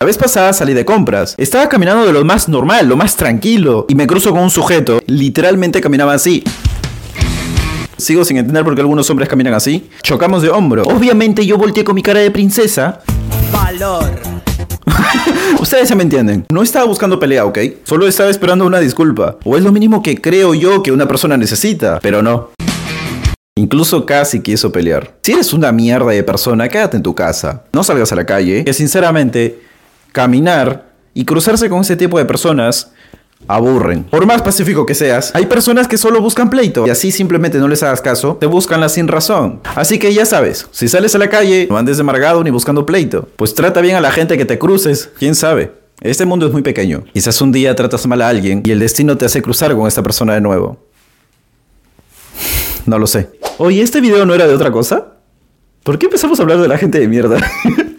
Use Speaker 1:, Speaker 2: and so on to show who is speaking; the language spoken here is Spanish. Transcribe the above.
Speaker 1: vez pasada salí de compras. Estaba caminando de lo más normal, lo más tranquilo, y me cruzo con un sujeto. Literalmente caminaba así. Sigo sin entender por qué algunos hombres caminan así. Chocamos de hombro. Obviamente yo volteé con mi cara de princesa.
Speaker 2: Valor.
Speaker 1: Ustedes ya me entienden. No estaba buscando pelea, ¿ok? Solo estaba esperando una disculpa. O es lo mínimo que creo yo que una persona necesita. Pero no. Incluso casi quiso pelear. Si eres una mierda de persona, quédate en tu casa. No salgas a la calle. Que sinceramente, caminar y cruzarse con ese tipo de personas aburren. Por más pacífico que seas, hay personas que solo buscan pleito. Y así simplemente no les hagas caso, te buscan la sin razón. Así que ya sabes, si sales a la calle, no andes de amargado ni buscando pleito. Pues trata bien a la gente que te cruces. ¿Quién sabe? Este mundo es muy pequeño. Quizás un día tratas mal a alguien y el destino te hace cruzar con esta persona de nuevo. No lo sé. Oye, ¿este video no era de otra cosa? ¿Por qué empezamos a hablar de la gente de mierda?